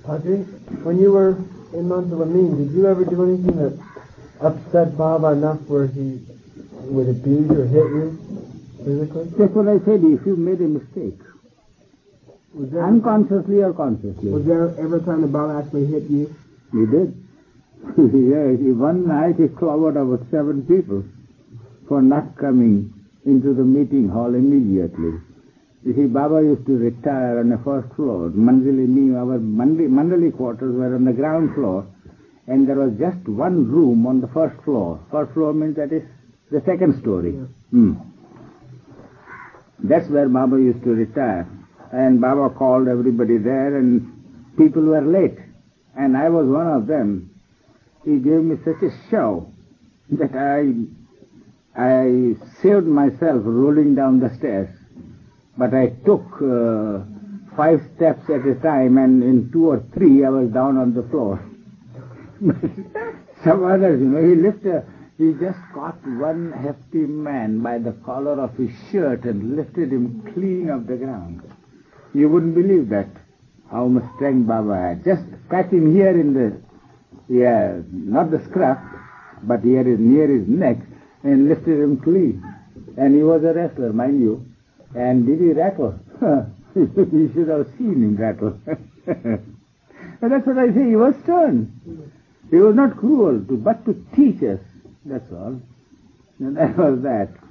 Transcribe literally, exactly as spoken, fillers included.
Padre, when you were in Montelamin, did you ever do anything that upset Baba enough where he would abuse or hit you physically? That's what I said, if you made a mistake. Was there Unconsciously or consciously. Was there ever time that Baba actually hit you? He did. Yeah, he, one night he clobbered about seven people for not coming into the meeting hall immediately. You see, Baba used to retire on the first floor. Mandali, me, our Mandali, Mandali quarters were on the ground floor, and there was just one room on the first floor. First floor means that is the second story. Yeah. Hmm. That's where Baba used to retire. And Baba called everybody there, and people were late. And I was one of them. He gave me such a show that I, I saved myself rolling down the stairs. But I took uh, five steps at a time, and in two or three I was down on the floor. Some others, you know, he lifted, he just caught one hefty man by the collar of his shirt and lifted him clean off the ground. You wouldn't believe that, how much strength Baba had. Just catch him here in the, yeah, not the scruff, but here is near his neck, and lifted him clean. And he was a wrestler, mind you. And did he rattle? You should have seen him rattle. And that's what I say, he was stern. He was not cruel, to, but to teach us, that's all. And that was that.